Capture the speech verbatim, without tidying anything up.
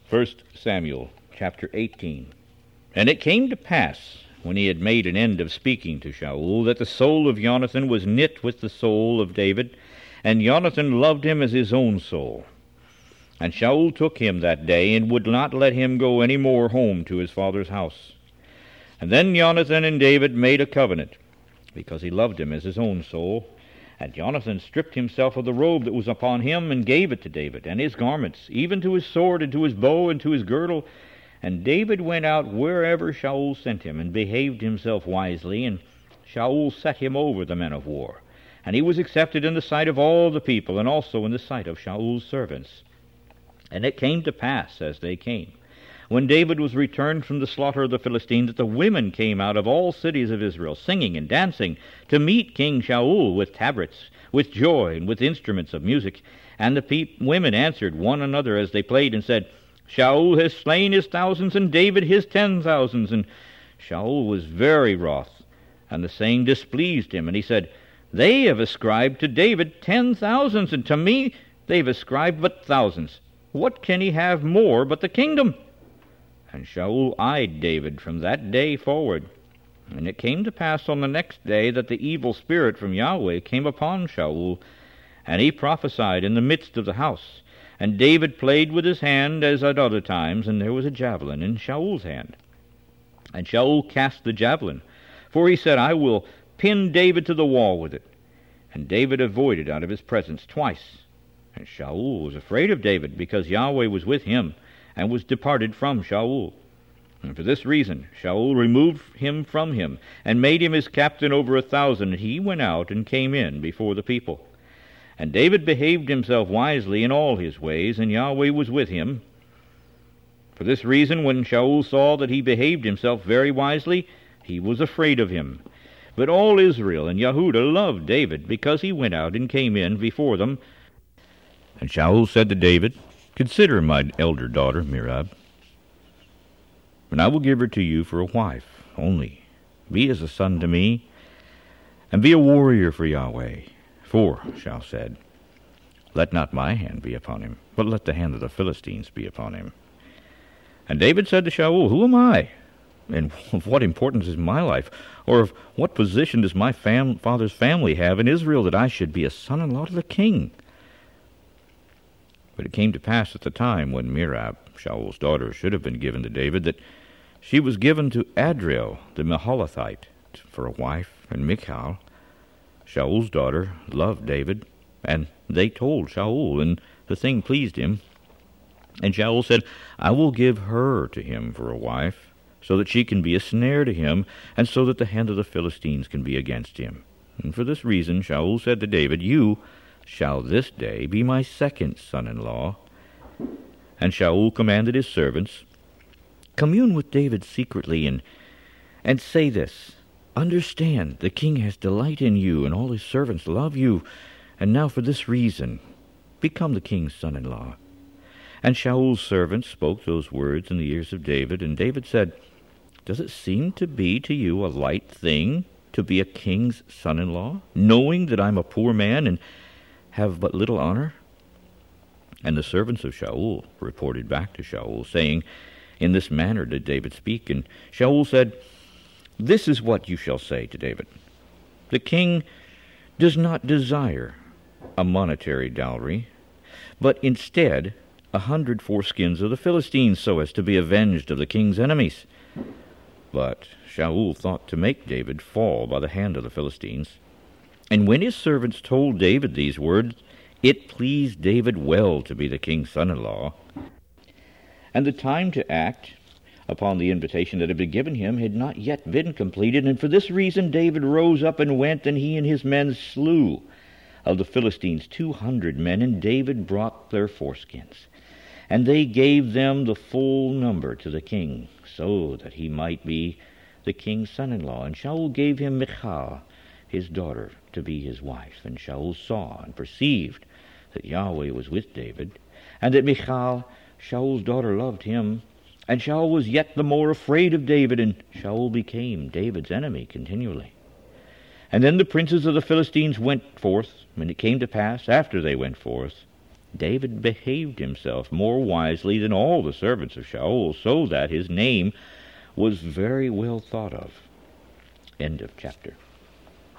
First Samuel chapter eighteen. And it came to pass, when he had made an end of speaking to Shaul, that the soul of Jonathan was knit with the soul of David, and Jonathan loved him as his own soul. And Shaul took him that day, and would not let him go any more home to his father's house. And then Jonathan and David made a covenant, because he loved him as his own soul. And Jonathan stripped himself of the robe that was upon him, and gave it to David, and his garments, even to his sword, and to his bow, and to his girdle. And David went out wherever Shaul sent him, and behaved himself wisely, and Shaul set him over the men of war. And he was accepted in the sight of all the people, and also in the sight of Shaul's servants. And it came to pass, as they came, when David was returned from the slaughter of the Philistines, that the women came out of all cities of Israel, singing and dancing, to meet King Shaul with tabrets, with joy, and with instruments of music. And the pe- women answered one another as they played, and said, Shaul has slain his thousands, and David his ten thousands. And Shaul was very wroth, and the saying displeased him. And he said, They have ascribed to David ten thousands, and to me they have ascribed but thousands. What can he have more but the kingdom? And Shaul eyed David from that day forward. And it came to pass on the next day that the evil spirit from Yahweh came upon Shaul, and he prophesied in the midst of the house. And David played with his hand as at other times, and there was a javelin in Shaul's hand. And Shaul cast the javelin, for he said, I will pin David to the wall with it. And David avoided out of his presence twice. And Shaul was afraid of David, because Yahweh was with him, and was departed from Shaul. And for this reason Shaul removed him from him, and made him his captain over a thousand, and he went out and came in before the people. And David behaved himself wisely in all his ways, and Yahweh was with him. For this reason, when Shaul saw that he behaved himself very wisely, he was afraid of him. But all Israel and Yehudah loved David, because he went out and came in before them. And Shaul said to David, Consider my elder daughter, Merab, and I will give her to you for a wife. Only be as a son to me, and be a warrior for Yahweh. For, Shaul said, Let not my hand be upon him, but let the hand of the Philistines be upon him. And David said to Shaul, Who am I? And of what importance is my life? Or of what position does my fam- father's family have in Israel, that I should be a son-in-law to the king? But it came to pass at the time when Merab, Shaul's daughter, should have been given to David, that she was given to Adriel the Maholathite for a wife, and Michal, Shaul's daughter, loved David, and they told Shaul, and the thing pleased him. And Shaul said, I will give her to him for a wife, so that she can be a snare to him, and so that the hand of the Philistines can be against him. And for this reason Shaul said to David, You shall this day be my second son-in-law. And Shaul commanded his servants, Commune with David secretly, and, and say this, Understand, the king has delight in you, and all his servants love you. And now for this reason, become the king's son-in-law. And Shaul's servants spoke those words in the ears of David, and David said, Does it seem to be to you a light thing to be a king's son-in-law, knowing that I'm a poor man, and have but little honor? And the servants of Shaul reported back to Shaul, saying, In this manner did David speak. And Shaul said, This is what you shall say to David. The king does not desire a monetary dowry, but instead a hundred foreskins of the Philistines, so as to be avenged of the king's enemies. But Shaul thought to make David fall by the hand of the Philistines. And when his servants told David these words, it pleased David well to be the king's son-in-law. And the time to act upon the invitation that had been given him had not yet been completed, and for this reason David rose up and went, and he and his men slew of the Philistines two hundred men, and David brought their foreskins. And they gave them the full number to the king, so that he might be the king's son-in-law. And Shaul gave him Michal, his daughter, to be his wife. And Shaul saw and perceived that Yahweh was with David, and that Michal, Shaul's daughter, loved him. And Shaul was yet the more afraid of David, and Shaul became David's enemy continually. And then the princes of the Philistines went forth, and it came to pass, after they went forth, David behaved himself more wisely than all the servants of Shaul, so that his name was very well thought of. End of chapter.